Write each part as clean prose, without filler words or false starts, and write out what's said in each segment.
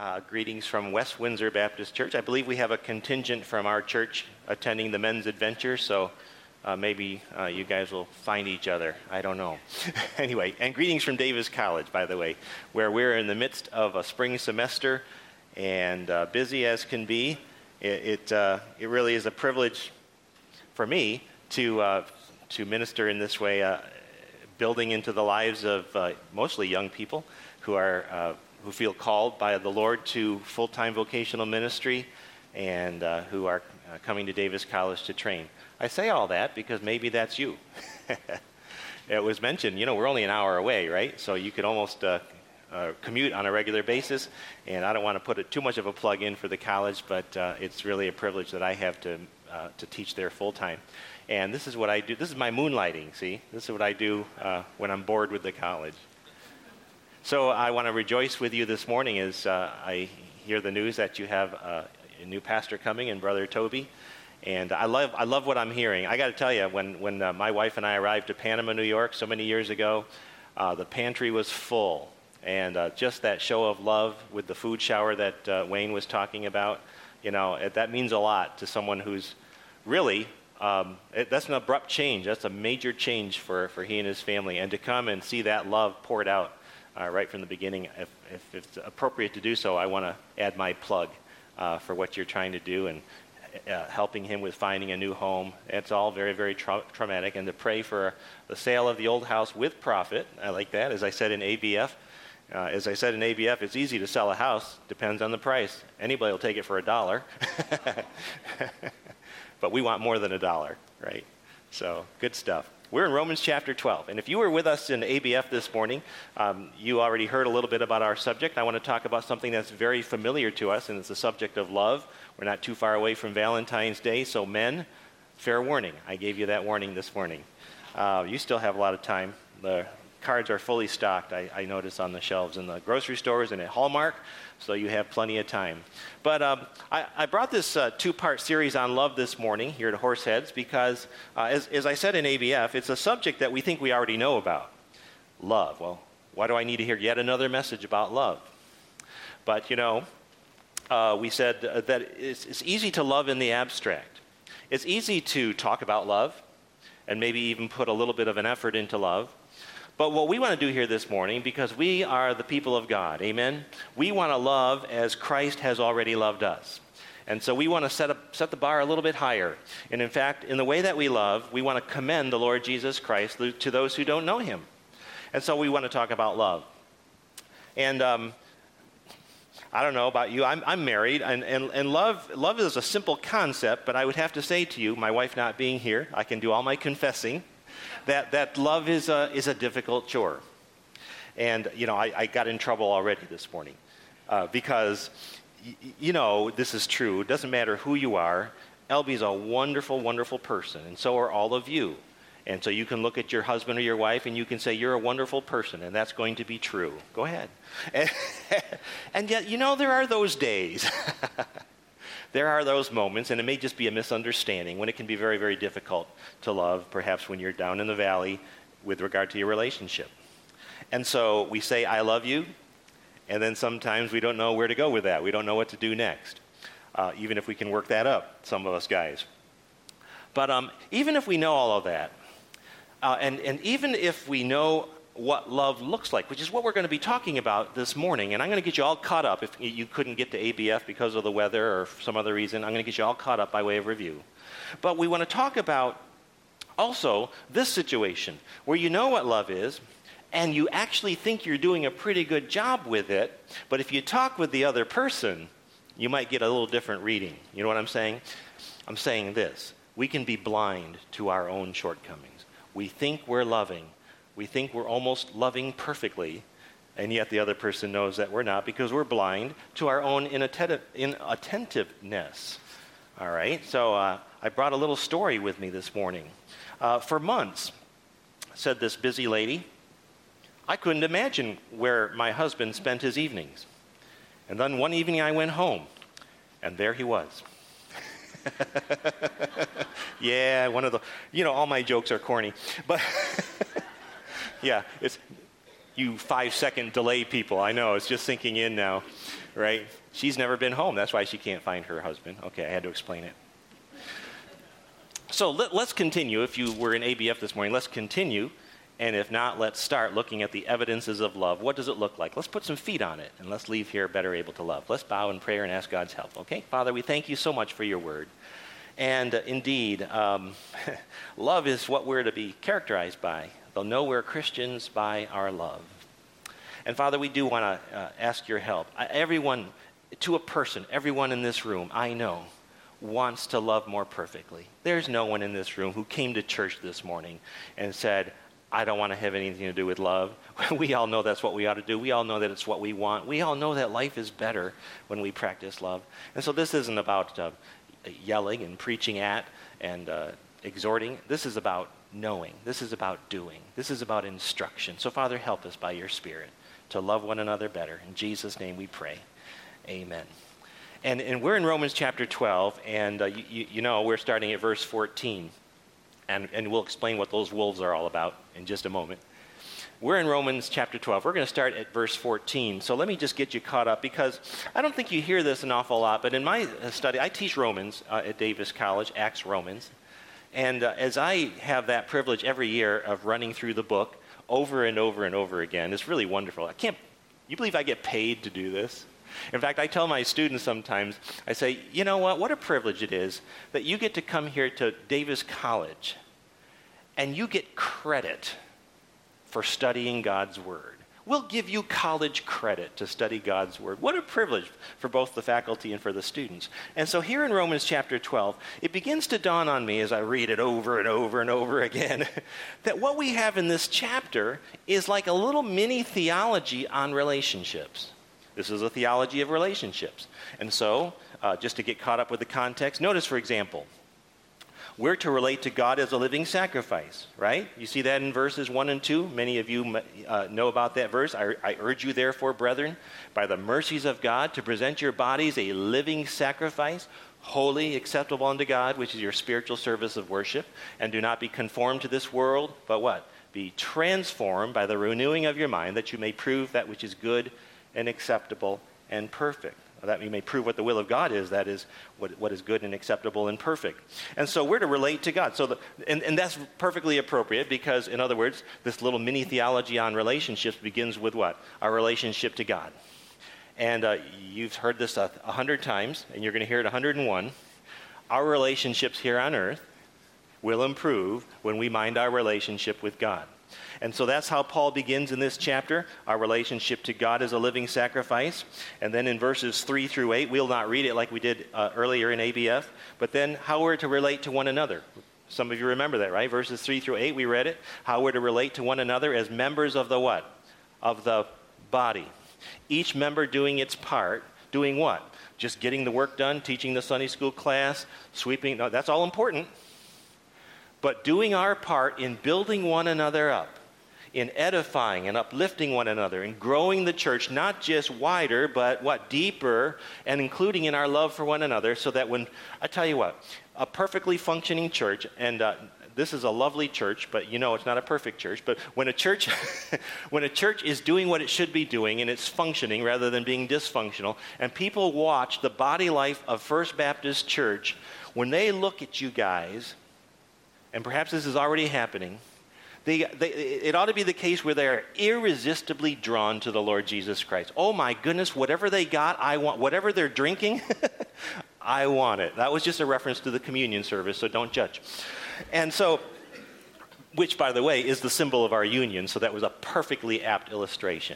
Greetings from West Windsor Baptist Church. I believe we have a contingent from our church attending the men's adventure, so maybe you guys will find each other. I don't know. Anyway, and greetings from Davis College, by the way, where we're in the midst of a spring semester and busy as can be. It really is a privilege for me to minister in this way, building into the lives of mostly young people who feel called by the Lord to full-time vocational ministry and who are coming to Davis College to train. I say all that because maybe that's you. It was mentioned, we're only an hour away, right? So you could almost commute on a regular basis, and I don't want to put too much of a plug in for the college, but it's really a privilege that I have to teach there full-time. And this is what I do. This is my moonlighting, see? This is what I do when I'm bored with the college. So I want to rejoice with you this morning as I hear the news that you have a new pastor coming in Brother Toby. And I love what I'm hearing. I got to tell you, when my wife and I arrived to Panama, New York so many years ago, the pantry was full. And just that show of love with the food shower that Wayne was talking about, that means a lot to someone who's really, that's an abrupt change. That's a major change for he and his family. And to come and see that love poured out right from the beginning, if it's appropriate to do so, I want to add my plug for what you're trying to do and helping him with finding a new home. It's all very, very traumatic. And to pray for the sale of the old house with profit. I like that. As I said in ABF, it's easy to sell a house. Depends on the price. Anybody will take it for $1. But we want more than $1, right? So, good stuff. We're in Romans chapter 12. And if you were with us in ABF this morning, you already heard a little bit about our subject. I want to talk about something that's very familiar to us, and it's the subject of love. We're not too far away from Valentine's Day, so men, fair warning. I gave you that warning this morning. You still have a lot of time. The cards are fully stocked, I notice, on the shelves in the grocery stores and at Hallmark, so you have plenty of time. But I brought this two-part series on love this morning here at Horseheads because, as I said in ABF, it's a subject that we think we already know about. Love. Well, why do I need to hear yet another message about love? But, we said that it's easy to love in the abstract. It's easy to talk about love and maybe even put a little bit of an effort into love. But what we want to do here this morning, because we are the people of God, amen? We want to love as Christ has already loved us. And so we want to set the bar a little bit higher. And in fact, in the way that we love, we want to commend the Lord Jesus Christ to those who don't know him. And so we want to talk about love. And I don't know about you, I'm married, and love is a simple concept, but I would have to say to you, my wife not being here, I can do all my confessing, that love is a difficult chore. And, I got in trouble already this morning because, this is true. It doesn't matter who you are. Elby's a wonderful, wonderful person, and so are all of you. And so you can look at your husband or your wife and you can say, you're a wonderful person, and that's going to be true. Go ahead. And yet, there are those days. There are those moments, and it may just be a misunderstanding, when it can be very, very difficult to love, perhaps when you're down in the valley with regard to your relationship. And so we say, I love you, and then sometimes we don't know where to go with that. We don't know what to do next, even if we can work that up, some of us guys. But even if we know all of that, and even if we know what love looks like, which is what we're going to be talking about this morning. And I'm going to get you all caught up. If you couldn't get to ABF because of the weather or some other reason, I'm going to get you all caught up by way of review. But we want to talk about also this situation where you know what love is, and you actually think you're doing a pretty good job with it, but if you talk with the other person, you might get a little different reading. You know what I'm saying? I'm saying this. We can be blind to our own shortcomings. We think we're loving. We think we're almost loving perfectly, and yet the other person knows that we're not because we're blind to our own inattentiveness. All right? So I brought a little story with me this morning. For months, said this busy lady, I couldn't imagine where my husband spent his evenings. And then one evening I went home, and there he was. Yeah, one of the, all my jokes are corny, but yeah, You 5-second delay people, I know, it's just sinking in now, right? She's never been home. That's why she can't find her husband. Okay, I had to explain it. So let's continue. If you were in ABF this morning, let's continue. And if not, let's start looking at the evidences of love. What does it look like? Let's put some feet on it, and let's leave here better able to love. Let's bow in prayer and ask God's help, okay? Father, we thank you so much for your word. And indeed, love is what we're to be characterized by. They'll know we're Christians by our love. And Father, we do want to ask your help. Everyone, to a person, everyone in this room, I know, wants to love more perfectly. There's no one in this room who came to church this morning and said, I don't want to have anything to do with love. We all know that's what we ought to do. We all know that it's what we want. We all know that life is better when we practice love. And so this isn't about yelling and preaching at and exhorting. This is about knowing. This is about doing. This is about instruction. So Father, help us by your Spirit to love one another better. In Jesus' name we pray. Amen. And we're in Romans chapter 12, and you know we're starting at verse 14. And we'll explain what those wolves are all about in just a moment. We're in Romans chapter 12. We're going to start at verse 14. So let me just get you caught up, because I don't think you hear this an awful lot, but in my study, I teach Romans at Davis College, Acts Romans. And as I have that privilege every year of running through the book over and over and over again, it's really wonderful. You believe I get paid to do this? In fact, I tell my students sometimes, I say, you know what a privilege it is that you get to come here to Davis College and you get credit for studying God's Word. We'll give you college credit to study God's Word. What a privilege for both the faculty and for the students. And so here in Romans chapter 12, it begins to dawn on me as I read it over and over and over again that what we have in this chapter is like a little mini theology on relationships. This is a theology of relationships. And so, just to get caught up with the context, notice, for example, we're to relate to God as a living sacrifice, right? You see that in verses 1 and 2. Many of you know about that verse. I urge you, therefore, brethren, by the mercies of God, to present your bodies a living sacrifice, holy, acceptable unto God, which is your spiritual service of worship. And do not be conformed to this world, but what? Be transformed by the renewing of your mind, that you may prove that which is good and acceptable and perfect. That you may prove what the will of God is, that is what is good and acceptable and perfect. And so we're to relate to God. And that's perfectly appropriate, because, in other words, this little mini theology on relationships begins with what? Our relationship to God. And you've heard this 100 times, and you're going to hear it 101. Our relationships here on earth will improve when we mind our relationship with God. And so that's how Paul begins in this chapter, our relationship to God as a living sacrifice. And then in verses 3 through 8, we'll not read it like we did earlier in ABF, but then how we're to relate to one another. Some of you remember that, right? Verses 3 through 8, we read it. How we're to relate to one another as members of the what? Of the body. Each member doing its part. Doing what? Just getting the work done, teaching the Sunday school class, sweeping. No, that's all important. But doing our part in building one another up, in edifying and uplifting one another, and growing the church not just wider, but what? Deeper, and including in our love for one another, so that when, I tell you what, a perfectly functioning church, and this is a lovely church, but you know it's not a perfect church, but when a church when a church is doing what it should be doing, and it's functioning rather than being dysfunctional, and people watch the body life of First Baptist Church, when they look at you guys, and perhaps this is already happening, it ought to be the case where they are irresistibly drawn to the Lord Jesus Christ. Oh my goodness, whatever they got, I want. Whatever they're drinking, I want it. That was just a reference to the communion service, so don't judge. And so, which, by the way, is the symbol of our union, so that was a perfectly apt illustration.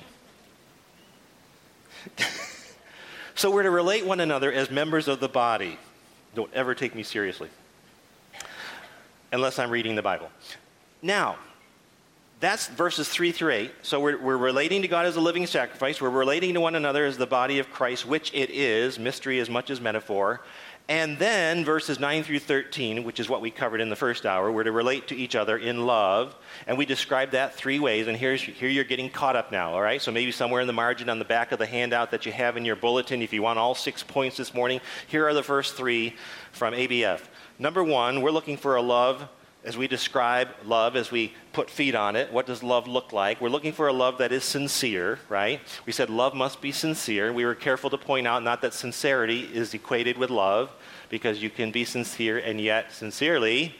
So we're to relate one another as members of the body. Don't ever take me seriously, unless I'm reading the Bible. Now, that's verses 3 through 8. So we're relating to God as a living sacrifice. We're relating to one another as the body of Christ, which it is, mystery as much as metaphor. And then verses 9 through 13, which is what we covered in the first hour, we're to relate to each other in love. And we described that 3 ways. And here you're getting caught up now, all right? So maybe somewhere in the margin on the back of the handout that you have in your bulletin, if you want all 6 points this morning, here are the first 3 from ABF. Number 1, we're looking for a love as we describe love, as we put feet on it, what does love look like? We're looking for a love that is sincere, right? We said love must be sincere. We were careful to point out not that sincerity is equated with love, because you can be sincere and yet sincerely.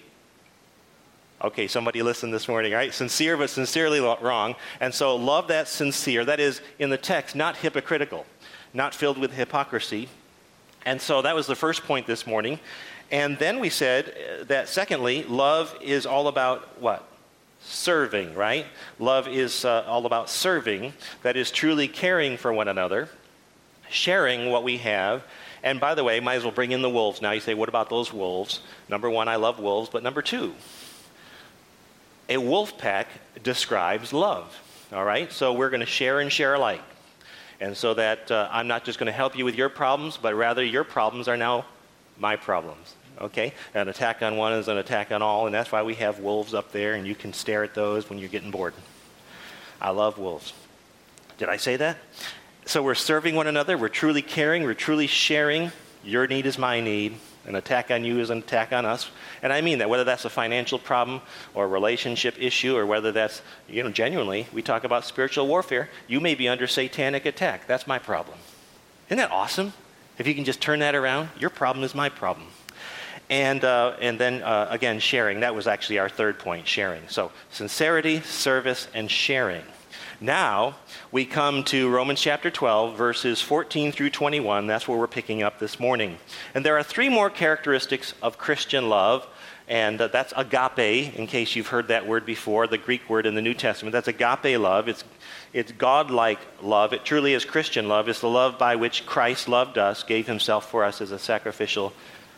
Okay, somebody listened this morning, right? Sincere but sincerely wrong. And so love that's sincere, that is in the text, not hypocritical, not filled with hypocrisy. And so that was the first point this morning. And then we said that secondly, love is all about what? Serving, right? Love is all about serving. That is truly caring for one another, sharing what we have. And by the way, might as well bring in the wolves. Now you say, what about those wolves? Number one, I love wolves. But number two, a wolf pack describes love. All right? So we're going to share and share alike. And so that I'm not just going to help you with your problems, but rather your problems are now my problems, okay? An attack on one is an attack on all, and that's why we have wolves up there, and you can stare at those when you're getting bored. I love wolves. Did I say that? So we're serving one another, we're truly caring, we're truly sharing. Your need is my need. An attack on you is an attack on us. And I mean that, whether that's a financial problem or a relationship issue, or whether that's, genuinely, we talk about spiritual warfare. You may be under satanic attack. That's my problem. Isn't that awesome? If you can just turn that around, your problem is my problem. And then, again, sharing. That was actually our third point, sharing. So sincerity, service, and sharing. Now, we come to Romans chapter 12, verses 14 through 21. That's where we're picking up this morning. And there are three more characteristics of Christian love, and that's agape, in case you've heard that word before, the Greek word in the New Testament. That's agape love. It's God-like love. It truly is Christian love. It's the love by which Christ loved us, gave himself for us as a sacrificial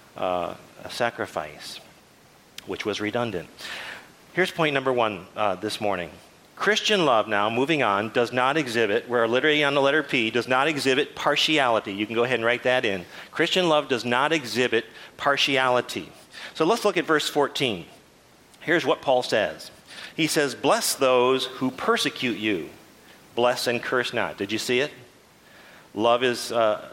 sacrifice, which was redundant. Here's point number one this morning. Christian love now, moving on, does not exhibit, we're literally on the letter P, does not exhibit partiality. You can go ahead and write that in. Christian love does not exhibit partiality. So let's look at verse 14. Here's what Paul says. He says, bless those who persecute you. Bless and curse not. Did you see it? Love is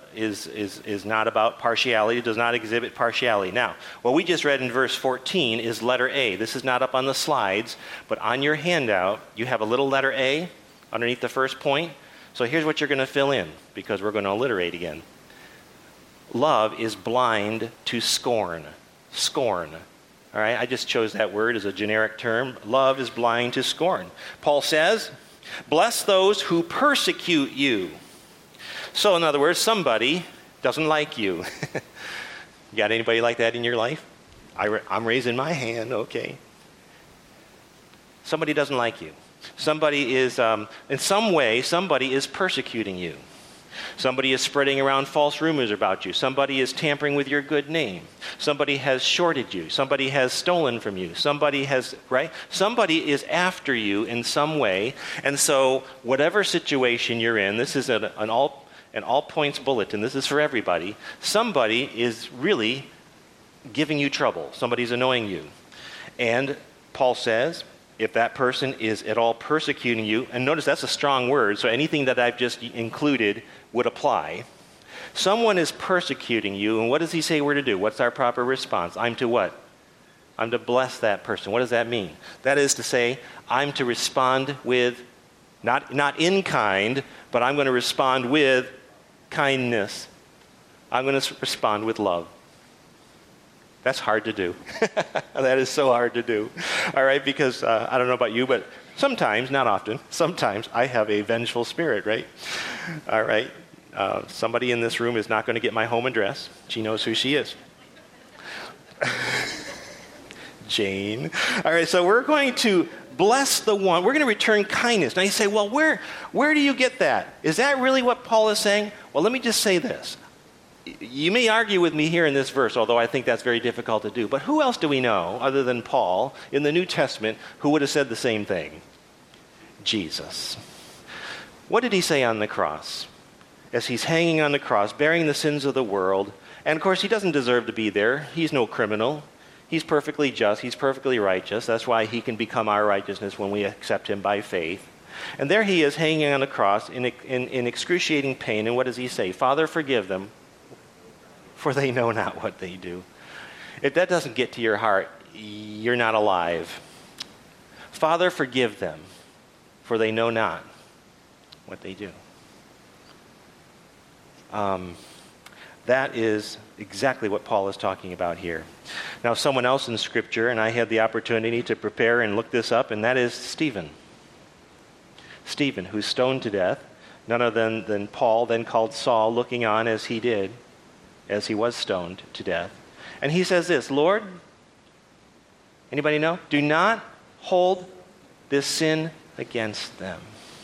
not about partiality, does not exhibit partiality. Now, what we just read in verse 14 is letter A. This is not up on the slides, but on your handout, you have a little letter A underneath the first point. So here's what you're going to fill in, because we're going to alliterate again. Love is blind to scorn. Scorn. All right, I just chose that word as a generic term. Love is blind to scorn. Paul says, bless those who persecute you. So in other words, somebody doesn't like you. Got anybody like that in your life? I'm raising my hand, okay. Somebody doesn't like you. Somebody is, in some way, somebody is persecuting you. Somebody is spreading around false rumors about you. Somebody is tampering with your good name. Somebody has shorted you. Somebody has stolen from you. Somebody has, right? Somebody is after you in some way. And so whatever situation you're in, this is an all points bulletin. This is for everybody. Somebody is really giving you trouble. Somebody's annoying you. And Paul says, if that person is at all persecuting you, and notice that's a strong word, so anything that I've just included would apply. Someone is persecuting you, and what does he say we're to do? What's our proper response? I'm to what? I'm to bless that person. What does that mean? That is to say, I'm to respond with, not in kind, but I'm going to respond with kindness. I'm going to respond with love. That's hard to do. That is so hard to do. All right, because I don't know about you, but sometimes, not often, sometimes I have a vengeful spirit, right? All right. Somebody in this room is not going to get my home address. She knows who she is. Jane. All right, so we're going to bless the one. We're going to return kindness. Now you say, well, where do you get that? Is that really what Paul is saying? Well, let me just say this. You may argue with me here in this verse, although I think that's very difficult to do. But who else do we know, other than Paul, in the New Testament, who would have said the same thing? Jesus. What did he say on the cross? As he's hanging on the cross, bearing the sins of the world. And of course, he doesn't deserve to be there. He's no criminal. He's perfectly just. He's perfectly righteous. That's why he can become our righteousness when we accept him by faith. And there he is hanging on the cross in excruciating pain. And what does he say? Father, forgive them, for they know not what they do. If that doesn't get to your heart, you're not alive. Father, forgive them, for they know not what they do. That is exactly what Paul is talking about here. Now, someone else in Scripture, and I had the opportunity to prepare and look this up, and that is Stephen. Stephen, who's stoned to death, none other than Paul, then called Saul, looking on as he did, as he was stoned to death. And he says this, Lord, anybody know? Do not hold this sin against them.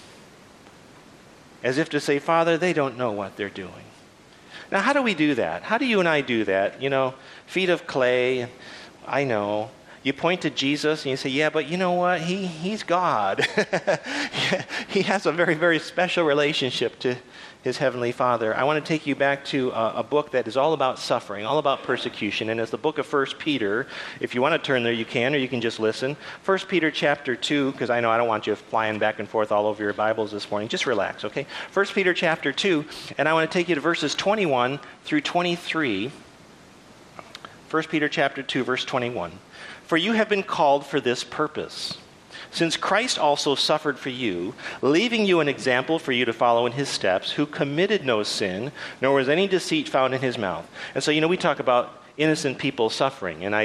As if to say, Father, they don't know what they're doing. Now, how do we do that? How do you and I do that? You know, feet of clay, I know. You point to Jesus and you say, yeah, but you know what? He's God. He has a very, very special relationship to his Heavenly Father. I want to take you back to a book that is all about suffering, all about persecution, and it's the book of 1 Peter. If you want to turn there, you can, or you can just listen. 1 Peter chapter 2, because I know I don't want you flying back and forth all over your Bibles this morning. Just relax, okay? 1 Peter chapter 2, and I want to take you to verses 21 through 23. 1 Peter chapter 2, verse 21. For you have been called for this purpose, since Christ also suffered for you, leaving you an example for you to follow in his steps, who committed no sin, nor was any deceit found in his mouth. And so, you know, we talk about innocent people suffering, and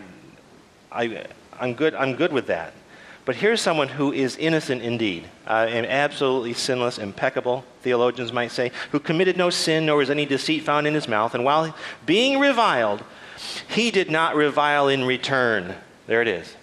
I'm good with that. But here's someone who is innocent indeed, and absolutely sinless, impeccable, theologians might say, who committed no sin, nor was any deceit found in his mouth. And while being reviled, he did not revile in return. There it is.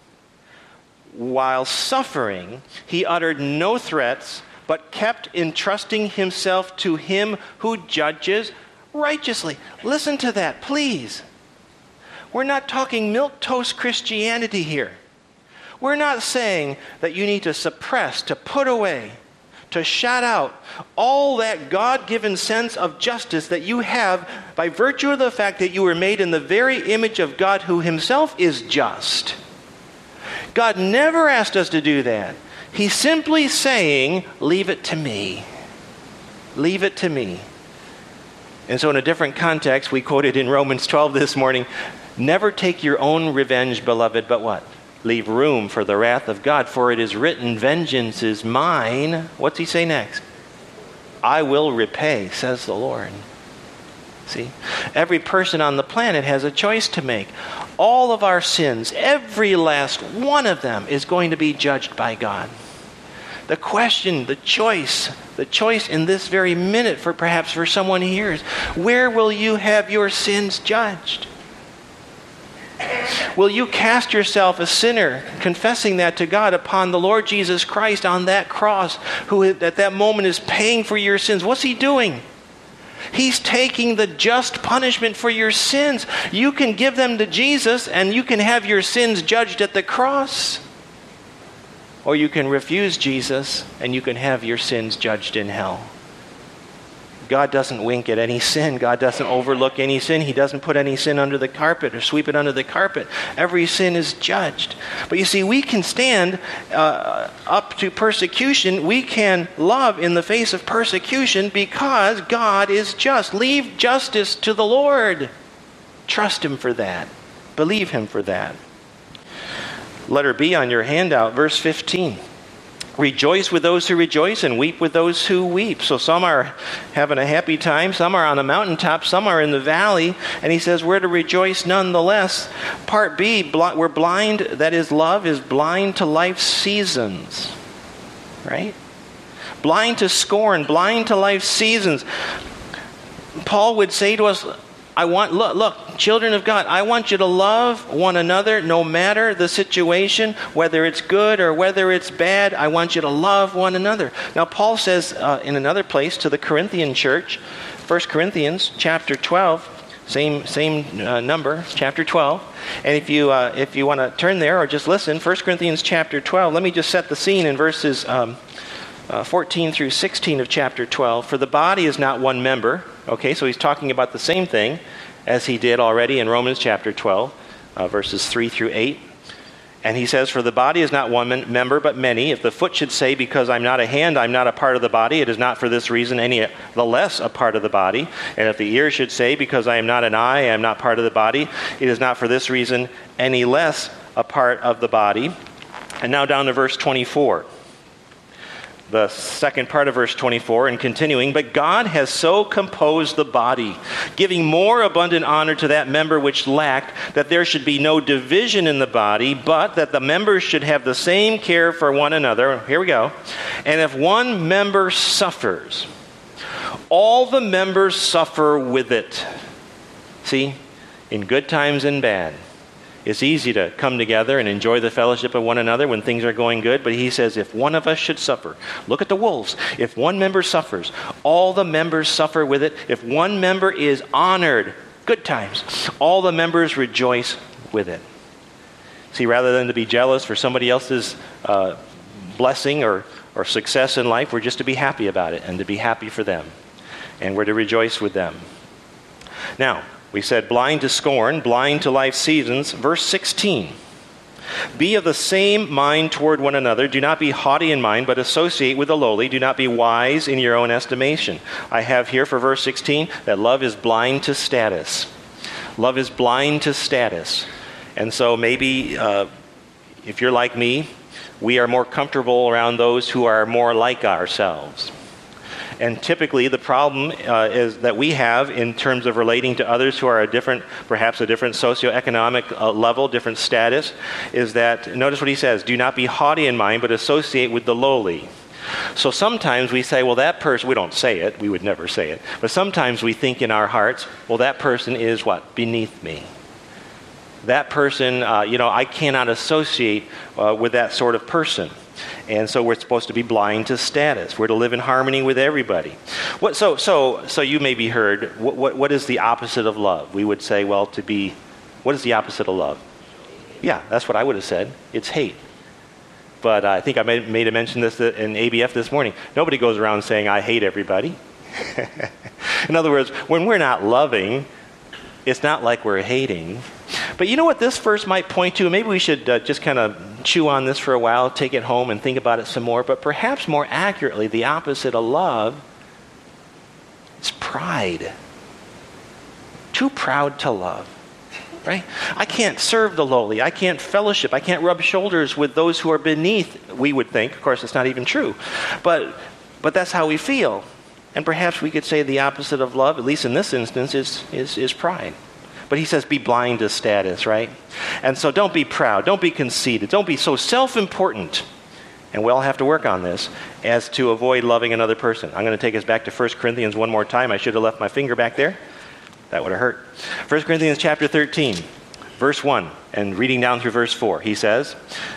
While suffering, he uttered no threats, but kept entrusting himself to him who judges righteously. Listen to that, please. We're not talking milquetoast Christianity here. We're not saying that you need to suppress, to put away, to shut out all that God-given sense of justice that you have by virtue of the fact that you were made in the very image of God who himself is just. God never asked us to do that. He's simply saying, leave it to me. Leave it to me. And so in a different context, we quoted in Romans 12 this morning, never take your own revenge, beloved, but what? Leave room for the wrath of God, for it is written, vengeance is mine. What's he say next? I will repay, says the Lord. See? Every person on the planet has a choice to make. All of our sins, every last one of them is going to be judged by God. The question, the choice in this very minute perhaps for someone here is, where will you have your sins judged? Will you cast yourself a sinner, confessing that to God upon the Lord Jesus Christ on that cross, who at that moment is paying for your sins? What's he doing? He's taking the just punishment for your sins. You can give them to Jesus and you can have your sins judged at the cross. Or you can refuse Jesus and you can have your sins judged in hell. God doesn't wink at any sin. God doesn't overlook any sin. He doesn't put any sin under the carpet or sweep it under the carpet. Every sin is judged. But you see, we can stand up to persecution. We can love in the face of persecution because God is just. Leave justice to the Lord. Trust him for that. Believe him for that. Letter B on your handout, verse 15. Rejoice with those who rejoice and weep with those who weep. So some are having a happy time, some are on the mountaintop, some are in the valley. And he says we're to rejoice nonetheless. Part B, we're blind, that is, love is blind to life's seasons. Right? Blind to scorn, blind to life's seasons. Paul would say to us, look, children of God, I want you to love one another no matter the situation, whether it's good or whether it's bad. I want you to love one another. Now, Paul says in another place to the Corinthian church, 1 Corinthians chapter 12, same number, chapter 12. And if you want to turn there or just listen, 1 Corinthians chapter 12, let me just set the scene in verses 14 through 16 of chapter 12. For the body is not one member. Okay, so he's talking about the same thing as he did already in Romans chapter 12, verses 3 through 8. And he says, for the body is not one member, but many. If the foot should say, because I'm not a hand, I'm not a part of the body, it is not for this reason any the less a part of the body. And if the ear should say, because I am not an eye, I am not part of the body, it is not for this reason any less a part of the body. And now down to verse 24. The second part of verse 24, and continuing, but God has so composed the body, giving more abundant honor to that member which lacked, that there should be no division in the body, but that the members should have the same care for one another. Here we go. And if one member suffers, all the members suffer with it. See, in good times and bad. It's easy to come together and enjoy the fellowship of one another when things are going good, but he says if one of us should suffer, look at the wolves. If one member suffers, all the members suffer with it. If one member is honored, good times, all the members rejoice with it. See, rather than to be jealous for somebody else's blessing or success in life, we're just to be happy about it and to be happy for them. And we're to rejoice with them. Now, we said blind to scorn, blind to life's seasons. Verse 16. Be of the same mind toward one another. Do not be haughty in mind, but associate with the lowly. Do not be wise in your own estimation. I have here for verse 16 that love is blind to status. Love is blind to status. And so maybe if you're like me, we are more comfortable around those who are more like ourselves. And typically the problem is that we have in terms of relating to others who are perhaps a different socioeconomic level, different status, is that, notice what he says, do not be haughty in mind, but associate with the lowly. So sometimes we say, well, that person, we don't say it, we would never say it, but sometimes we think in our hearts, well, that person is what? Beneath me. That person, I cannot associate with that sort of person. And so we're supposed to be blind to status. We're to live in harmony with everybody. So you may be heard, what is the opposite of love? We would say, what is the opposite of love? Yeah, that's what I would have said. It's hate. But I think I made a mention this in ABF this morning. Nobody goes around saying, I hate everybody. In other words, when we're not loving, it's not like we're hating. But you know what this verse might point to? Maybe we should just kind of chew on this for a while, take it home and think about it some more. But perhaps more accurately, the opposite of love is pride. Too proud to love. Right? I can't serve the lowly. I can't fellowship. I can't rub shoulders with those who are beneath, we would think. Of course, it's not even true. But that's how we feel. And perhaps we could say the opposite of love, at least in this instance, is pride. But he says be blind to status, right? And so don't be proud. Don't be conceited. Don't be so self-important. And we all have to work on this as to avoid loving another person. I'm going to take us back to 1 Corinthians one more time. I should have left my finger back there. That would have hurt. 1 Corinthians chapter 13, verse 1, and reading down through verse 4. He says,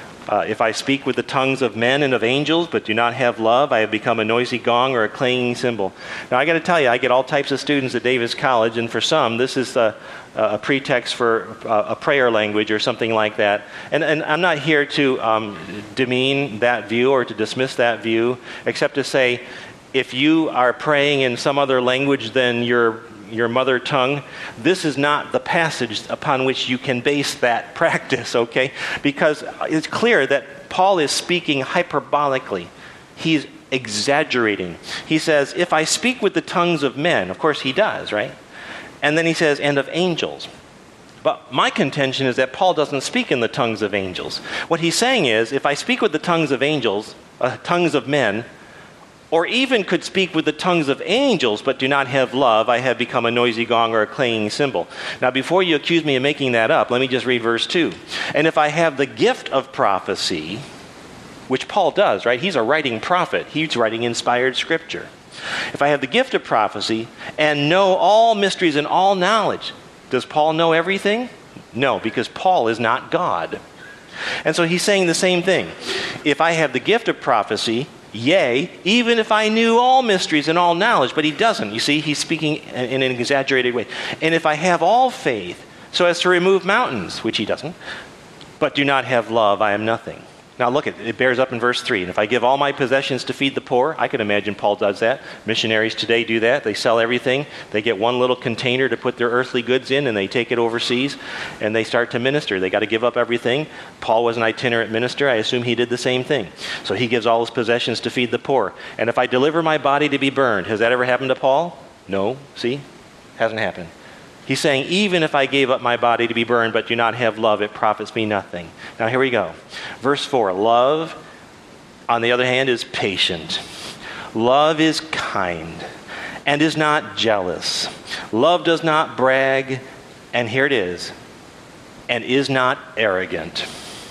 if I speak with the tongues of men and of angels, but do not have love, I have become a noisy gong or a clanging cymbal. Now, I got to tell you, I get all types of students at Davis College, and for some, this is a pretext for a prayer language or something like that. And I'm not here to demean that view or to dismiss that view, except to say, if you are praying in some other language than your mother tongue, this is not the passage upon which you can base that practice, okay? Because it's clear that Paul is speaking hyperbolically. He's exaggerating. He says, if I speak with the tongues of men, of course he does, right? And then he says, and of angels. But my contention is that Paul doesn't speak in the tongues of angels. What he's saying is, if I speak with the tongues of angels, tongues of men, or even could speak with the tongues of angels, but do not have love, I have become a noisy gong or a clanging cymbal. Now, before you accuse me of making that up, let me just read verse 2. And if I have the gift of prophecy, which Paul does, right? He's a writing prophet. He's writing inspired scripture. If I have the gift of prophecy and know all mysteries and all knowledge, does Paul know everything? No, because Paul is not God. And so he's saying the same thing. If I have the gift of prophecy, yea, even if I knew all mysteries and all knowledge, but he doesn't. You see, he's speaking in an exaggerated way. And if I have all faith so as to remove mountains, which he doesn't, but do not have love, I am nothing. Now look, it bears up in verse 3. And if I give all my possessions to feed the poor, I can imagine Paul does that. Missionaries today do that. They sell everything. They get one little container to put their earthly goods in, and they take it overseas, and they start to minister. They got to give up everything. Paul was an itinerant minister. I assume he did the same thing. So he gives all his possessions to feed the poor. And if I deliver my body to be burned, has that ever happened to Paul? No. See? Hasn't happened. He's saying, even if I gave up my body to be burned but do not have love, it profits me nothing. Now here we go. Verse 4, love, on the other hand, is patient. Love is kind and is not jealous. Love does not brag, and here it is not arrogant.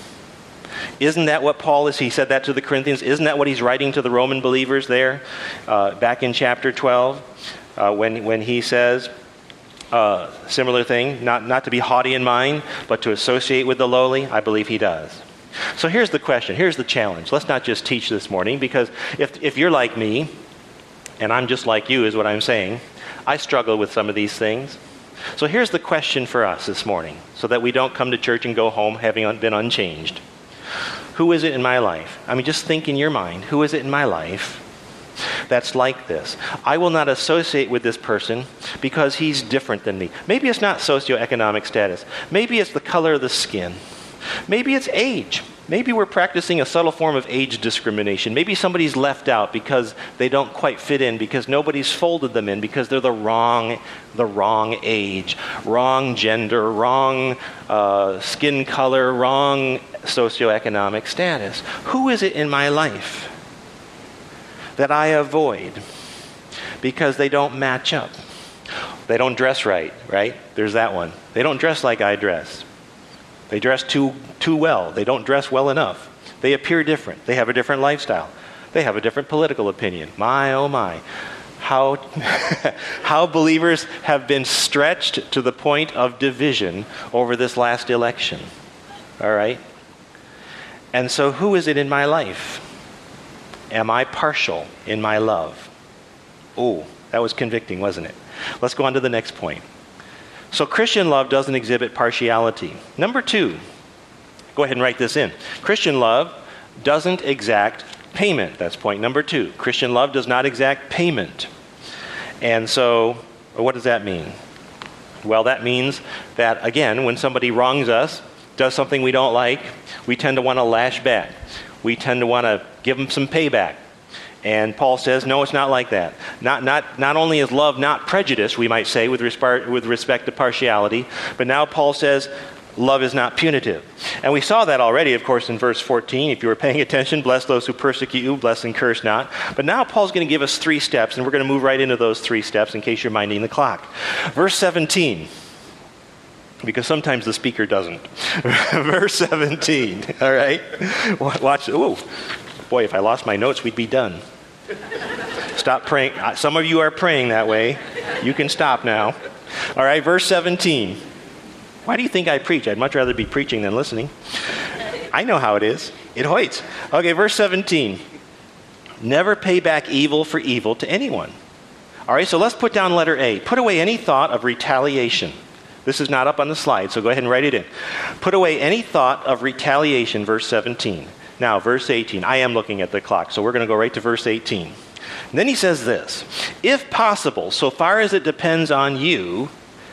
Isn't that what Paul is? He said that to the Corinthians. Isn't that what he's writing to the Roman believers there back in chapter 12 when he says, similar thing, not to be haughty in mind, but to associate with the lowly? I believe he does. So here's the question. Here's the challenge. Let's not just teach this morning, because if you're like me, and I'm just like you is what I'm saying, I struggle with some of these things. So here's the question for us this morning, so that we don't come to church and go home having been unchanged. Who is it in my life? I mean, just think in your mind, who is it in my life that's like this? I will not associate with this person because he's different than me. Maybe it's not socioeconomic status. Maybe it's the color of the skin. Maybe it's age. Maybe we're practicing a subtle form of age discrimination. Maybe somebody's left out because they don't quite fit in, because nobody's folded them in, because they're the wrong age, wrong gender, wrong skin color, wrong socioeconomic status. Who is it in my life that I avoid because they don't match up? They don't dress right? There's that one. They don't dress like I dress. They dress too well. They don't dress well enough. They appear different. They have a different lifestyle. They have a different political opinion. My, oh my. How believers have been stretched to the point of division over this last election. All right? And so who is it in my life? Am I partial in my love? Oh, that was convicting, wasn't it? Let's go on to the next point. So Christian love doesn't exhibit partiality. Number 2, go ahead and write this in. Christian love doesn't exact payment. That's point number 2. Christian love does not exact payment. And so, what does that mean? Well, that means that, again, when somebody wrongs us, does something we don't like, we tend to want to lash back. We tend to want to give them some payback. And Paul says, no, it's not like that. Not only is love not prejudice, we might say, with respect to partiality, but now Paul says love is not punitive. And we saw that already, of course, in verse 14. If you were paying attention, bless those who persecute you, bless and curse not. But now Paul's going to give us 3 steps, and we're going to move right into those 3 steps in case you're minding the clock. Verse 17. Because sometimes the speaker doesn't. Verse 17, all right? Watch. Ooh, boy, if I lost my notes, we'd be done. Stop praying. Some of you are praying that way. You can stop now. All right, verse 17. Why do you think I preach? I'd much rather be preaching than listening. I know how it is. It hoits. Okay, verse 17. Never pay back evil for evil to anyone. All right, so let's put down letter A. Put away any thought of retaliation. This is not up on the slide, so go ahead and write it in. Put away any thought of retaliation, verse 17. Now, verse 18. I am looking at the clock, so we're going to go right to verse 18. And then he says this, if possible, so far as it depends on you,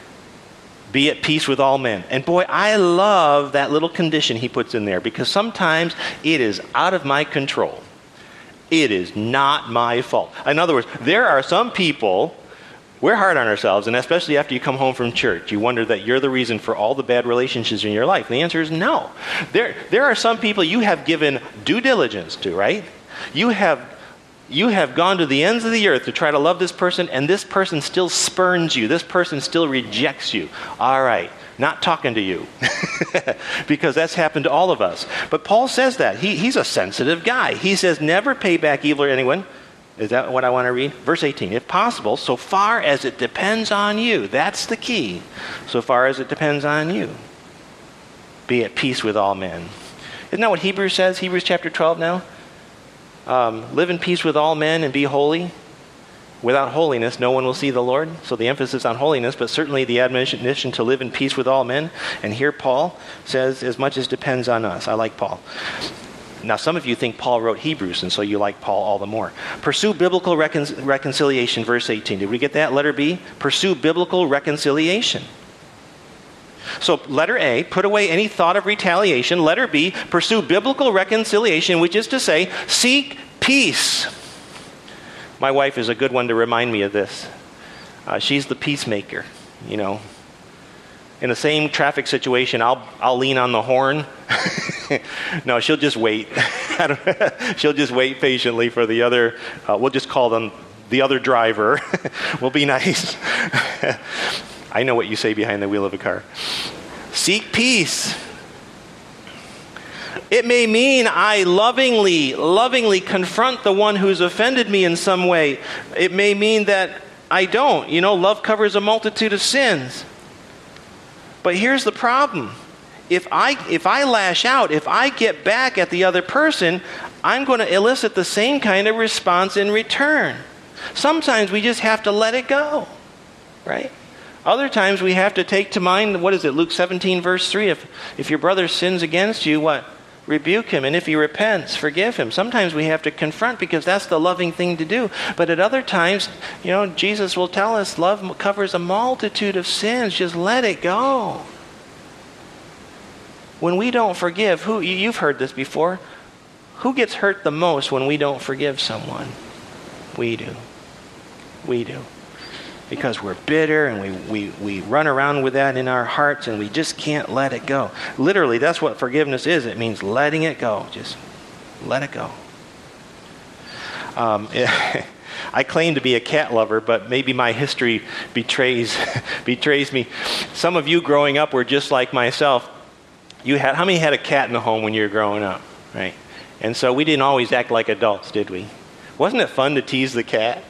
be at peace with all men. And boy, I love that little condition he puts in there, because sometimes it is out of my control. It is not my fault. In other words, there are some people, we're hard on ourselves, and especially after you come home from church, you wonder that you're the reason for all the bad relationships in your life. And the answer is no. There are some people you have given due diligence to, right? You have gone to the ends of the earth to try to love this person, and this person still spurns you. This person still rejects you. All right, not talking to you. Because that's happened to all of us. But Paul says that. He's a sensitive guy. He says, never pay back evil to anyone. Is that what I want to read? Verse 18, if possible, so far as it depends on you. That's the key. So far as it depends on you. Be at peace with all men. Isn't that what Hebrews says? Hebrews chapter 12 now? Live in peace with all men and be holy. Without holiness, no one will see the Lord. So the emphasis on holiness, but certainly the admonition to live in peace with all men. And here Paul says, as much as depends on us. I like Paul. Now, some of you think Paul wrote Hebrews, and so you like Paul all the more. Pursue biblical reconciliation, verse 18. Did we get that? Letter B, pursue biblical reconciliation. So letter A, put away any thought of retaliation. Letter B, pursue biblical reconciliation, which is to say, seek peace. My wife is a good one to remind me of this. She's the peacemaker, you know. In the same traffic situation, I'll lean on the horn. No, she'll just wait. She'll just wait patiently for the other, we'll just call them the other driver. We'll be nice. I know what you say behind the wheel of a car. Seek peace. It may mean I lovingly confront the one who's offended me in some way. It may mean that I don't. You know, love covers a multitude of sins. But here's the problem. If I lash out, if I get back at the other person, I'm going to elicit the same kind of response in return. Sometimes we just have to let it go, right? Other times we have to take to mind, what is it, Luke 17, verse 3, if your brother sins against you, what? Rebuke him, and if he repents, forgive him. Sometimes we have to confront because that's the loving thing to do. But at other times, you know, Jesus will tell us love covers a multitude of sins. Just let it go. When we don't forgive, you've heard this before, who gets hurt the most when we don't forgive someone? We do. We do. Because we're bitter and we run around with that in our hearts and we just can't let it go. Literally, that's what forgiveness is. It means letting it go. Just let it go. I claim to be a cat lover, but maybe my history betrays me. Some of you growing up were just like myself. How many had a cat in the home when you were growing up, right? And so we didn't always act like adults, did we? Wasn't it fun to tease the cat?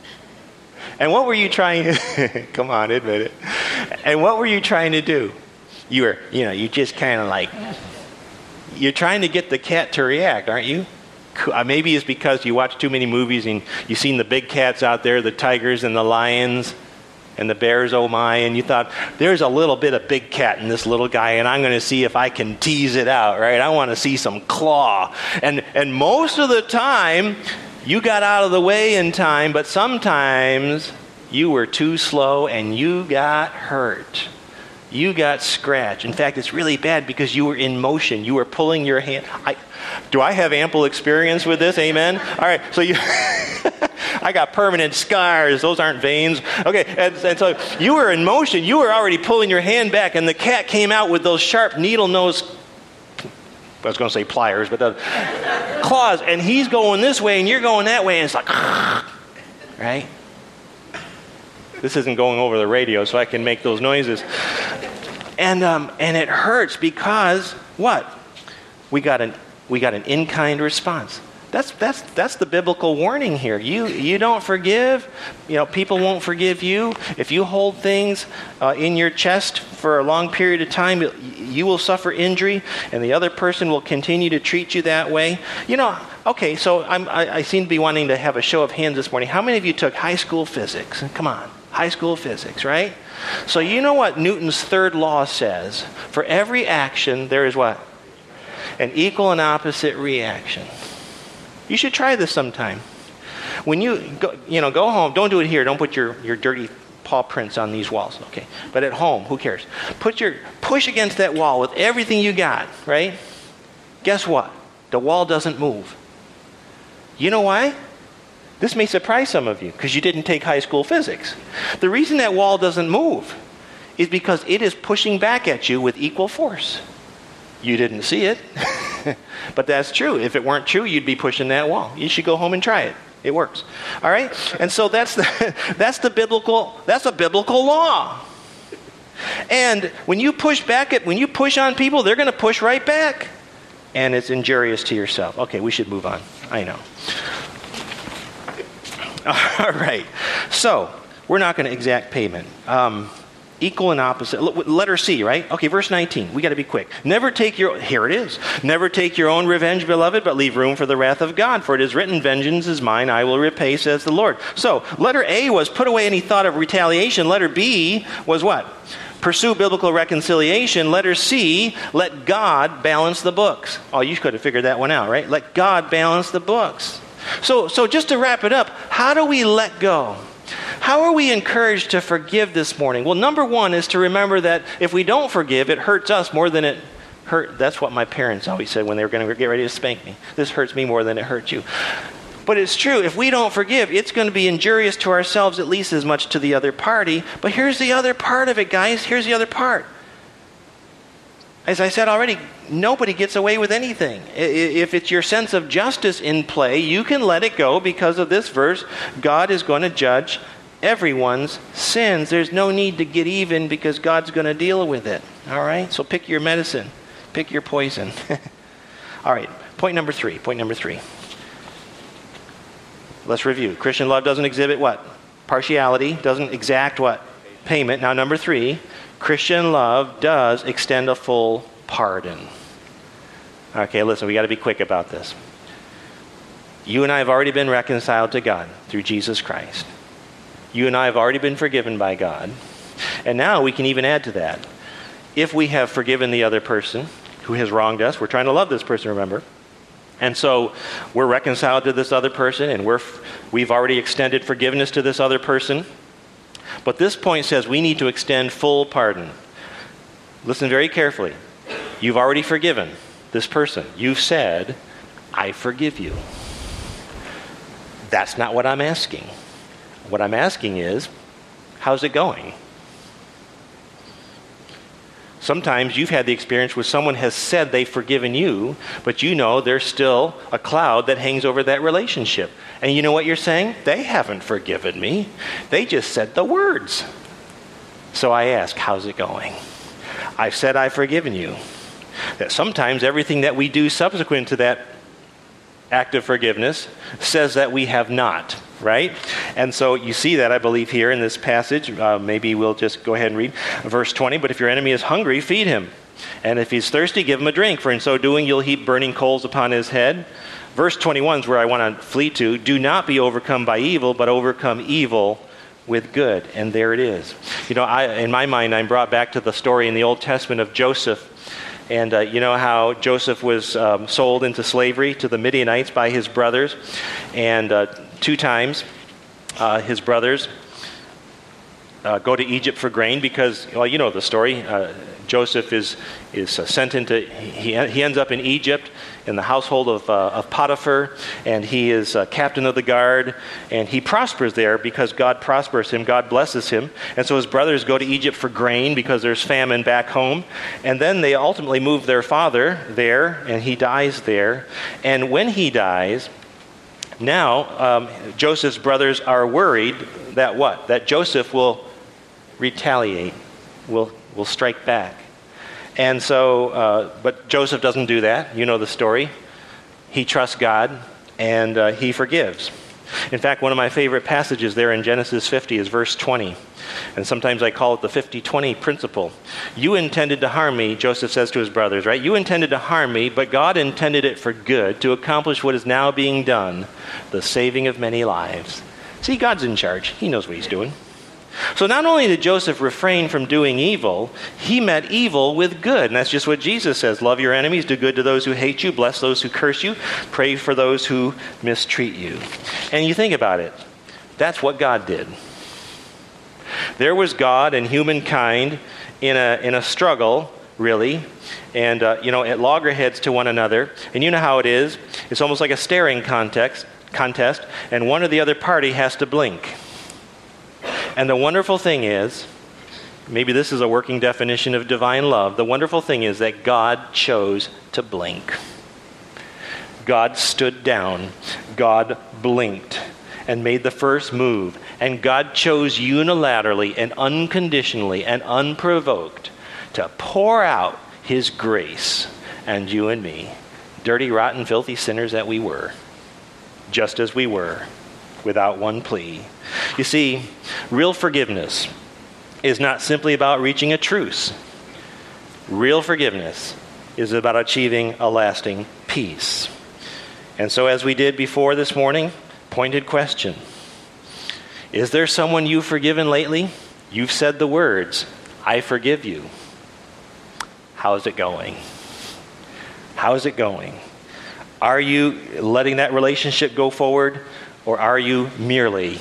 And what were you trying to, come on, admit it. And what were you trying to do? You just kind of like, you're trying to get the cat to react, aren't you? Maybe it's because you watch too many movies and you've seen the big cats out there, the tigers and the lions and the bears, oh my, and you thought, there's a little bit of big cat in this little guy and I'm going to see if I can tease it out, right? I want to see some claw. And most of the time, you got out of the way in time, but sometimes you were too slow and you got hurt. You got scratched. In fact, it's really bad because you were in motion. You were pulling your hand. Do I have ample experience with this? Amen? All right, so I got permanent scars. Those aren't veins. Okay, and so you were in motion. You were already pulling your hand back, and the cat came out with those sharp needle-nose, I was going to say pliers, but the claws, and he's going this way, and you're going that way, and it's like, right? This isn't going over the radio, so I can make those noises. And it hurts because what? We got an in-kind response. That's the biblical warning here. You don't forgive, people won't forgive you. If you hold things in your chest for a long period of time, you will suffer injury, and the other person will continue to treat you that way. Okay, so I seem to be wanting to have a show of hands this morning. How many of you took high school physics? Come on, high school physics, right? So you know what Newton's third law says? For every action, there is what? An equal and opposite reaction. You should try this sometime. When you go home, don't do it here. Don't put your dirty paw prints on these walls, okay? But at home, who cares? Push against that wall with everything you got, right? Guess what? The wall doesn't move. You know why? This may surprise some of you because you didn't take high school physics. The reason that wall doesn't move is because it is pushing back at you with equal force. You didn't see it, but that's true. If it weren't true, you'd be pushing that wall. You should go home and try it. It works. All right? And so that's a biblical law. And when you push on people, they're going to push right back. And it's injurious to yourself. Okay, we should move on. I know. All right. So, we're not going to exact payment. Equal and opposite. Letter C, right? Okay, verse 19. We got to be quick. Here it is. Never take your own revenge, beloved, but leave room for the wrath of God. For it is written, vengeance is mine, I will repay, says the Lord. So, letter A was put away any thought of retaliation. Letter B was what? Pursue biblical reconciliation. Letter C, let God balance the books. Oh, you could have figured that one out, right? Let God balance the books. So just to wrap it up, how do we let go? How are we encouraged to forgive this morning? Well, number one is to remember that if we don't forgive, it hurts us more than it hurt. That's what my parents always said when they were going to get ready to spank me. This hurts me more than it hurts you. But it's true. If we don't forgive, it's going to be injurious to ourselves at least as much to the other party. But here's the other part of it, guys. Here's the other part. As I said already, nobody gets away with anything. If it's your sense of justice in play, you can let it go because of this verse. God is going to judge everyone's sins. There's no need to get even because God's going to deal with it. All right? So pick your medicine. Pick your poison. All right. Point number three. Let's review. Christian love doesn't exhibit what? Partiality. Doesn't exact what? Payment. Now, number 3, Christian love does extend a full pardon. Okay, listen, we got to be quick about this. You and I have already been reconciled to God through Jesus Christ. You and I have already been forgiven by God. And now we can even add to that. If we have forgiven the other person who has wronged us, we're trying to love this person, remember? And so we're reconciled to this other person, and we've already extended forgiveness to this other person. But this point says we need to extend full pardon. Listen very carefully. You've already forgiven this person. You've said, I forgive you. That's not what I'm asking. What I'm asking is, how's it going? Sometimes you've had the experience where someone has said they've forgiven you, but you know there's still a cloud that hangs over that relationship. And you know what you're saying? They haven't forgiven me. They just said the words. So I ask, how's it going? I've said I've forgiven you. That sometimes everything that we do subsequent to that act of forgiveness says that we have not, right? And so you see that, I believe, here in this passage. Maybe we'll just go ahead and read verse 20. But if your enemy is hungry, feed him. And if he's thirsty, give him a drink. For in so doing, you'll heap burning coals upon his head. Verse 21 is where I want to flee to. Do not be overcome by evil, but overcome evil with good. And there it is. You know, in my mind, I'm brought back to the story in the Old Testament of Joseph. And you know how Joseph was sold into slavery to the Midianites by his brothers. And 2 times his brothers go to Egypt for grain because, well, you know the story. Joseph is sent into, he ends up in Egypt in the household of Potiphar, and he is captain of the guard, and he prospers there because God prospers him, God blesses him. And so his brothers go to Egypt for grain because there's famine back home. And then they ultimately move their father there, and he dies there. And when he dies, now Joseph's brothers are worried that what? That Joseph will retaliate, will strike back. And so, but Joseph doesn't do that. You know the story. He trusts God, and he forgives. In fact, one of my favorite passages there in Genesis 50 is verse 20. And sometimes I call it the 50-20 principle. You intended to harm me, Joseph says to his brothers, right? You intended to harm me, but God intended it for good, to accomplish what is now being done, the saving of many lives. See, God's in charge. He knows what he's doing. So not only did Joseph refrain from doing evil, he met evil with good. And that's just what Jesus says. Love your enemies, do good to those who hate you, bless those who curse you, pray for those who mistreat you. And you think about it. That's what God did. There was God and humankind in a struggle, really, and at loggerheads to one another. And you know how it is. It's almost like a staring contest, and one or the other party has to blink. And the wonderful thing is, maybe this is a working definition of divine love, the wonderful thing is that God chose to blink. God stood down, God blinked, and made the first move. And God chose unilaterally and unconditionally and unprovoked to pour out his grace on you and me, dirty, rotten, filthy sinners that we were, just as we were, without one plea. You see, real forgiveness is not simply about reaching a truce. Real forgiveness is about achieving a lasting peace. And so, as we did before this morning, pointed question. Is there someone you've forgiven lately? You've said the words, I forgive you. How's it going? How's it going? Are you letting that relationship go forward, or are you merely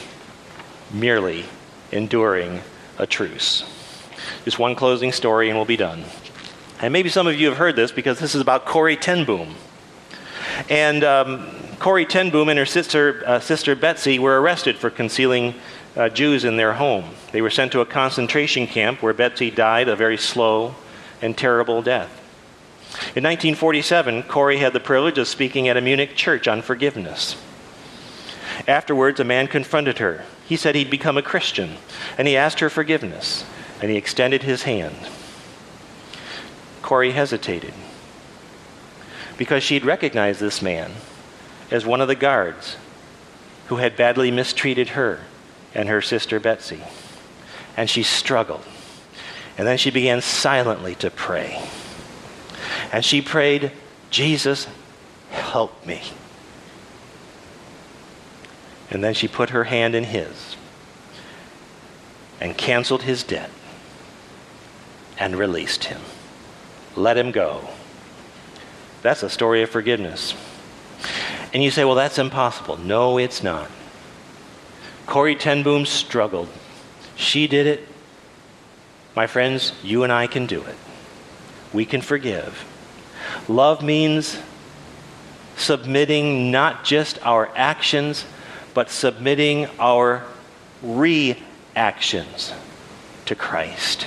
enduring a truce? Just one closing story and we'll be done. And maybe some of you have heard this because this is about Corrie ten Boom. And Corrie ten Boom and her sister Betsy were arrested for concealing Jews in their home. They were sent to a concentration camp where Betsy died a very slow and terrible death. In 1947, Corrie had the privilege of speaking at a Munich church on forgiveness. Afterwards, a man confronted her. He said he'd become a Christian, and he asked her forgiveness, and he extended his hand. Corrie hesitated because she'd recognized this man as one of the guards who had badly mistreated her and her sister Betsy. And she struggled. And then she began silently to pray. And she prayed, Jesus, help me. And then she put her hand in his and canceled his debt and released him. Let him go. That's a story of forgiveness. And you say, well, that's impossible. No, it's not. Corrie ten Boom struggled. She did it. My friends, you and I can do it. We can forgive. Love means submitting not just our actions, but submitting our reactions to Christ.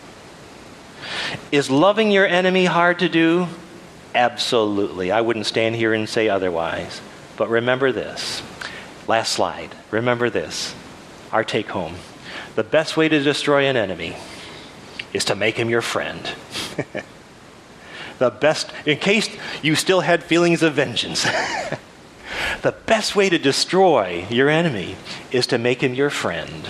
Is loving your enemy hard to do? Absolutely. I wouldn't stand here and say otherwise. But remember this. Last slide. Remember this. Our take home. The best way to destroy an enemy is to make him your friend. The best, in case you still had feelings of vengeance, the best way to destroy your enemy is to make him your friend.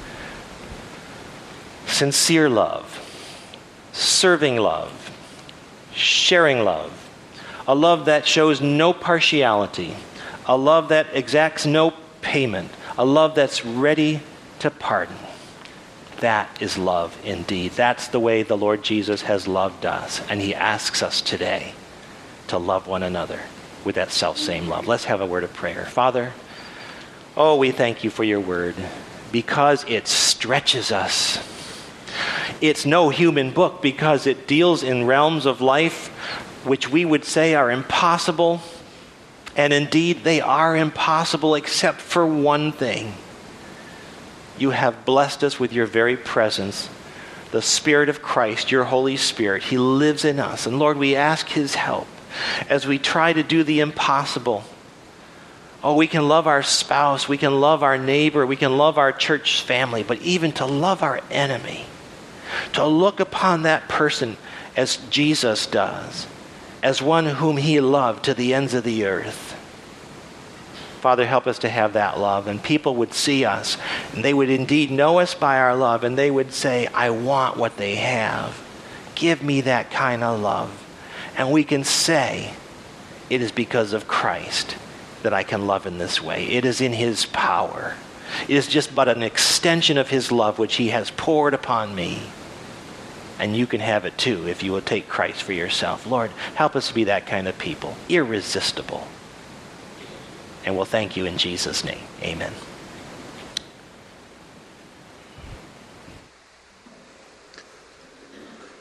Sincere love, serving love, sharing love, a love that shows no partiality, a love that exacts no payment, a love that's ready to pardon. That is love indeed. That's the way the Lord Jesus has loved us. And he asks us today to love one another with that self-same love. Let's have a word of prayer. Father, oh, we thank you for your word because it stretches us. It's no human book because it deals in realms of life which we would say are impossible. And indeed, they are impossible except for one thing. You have blessed us with your very presence, the Spirit of Christ, your Holy Spirit. He lives in us. And Lord, we ask his help as we try to do the impossible. Oh, we can love our spouse, we can love our neighbor, we can love our church family, but even to love our enemy, to look upon that person as Jesus does, as one whom he loved to the ends of the earth. Father, help us to have that love, and people would see us, and they would indeed know us by our love, and they would say, I want what they have. Give me that kind of love. And we can say, it is because of Christ that I can love in this way. It is in his power. It is just but an extension of his love which he has poured upon me. And you can have it too if you will take Christ for yourself. Lord, help us to be that kind of people, irresistible. And we'll thank you in Jesus' name. Amen.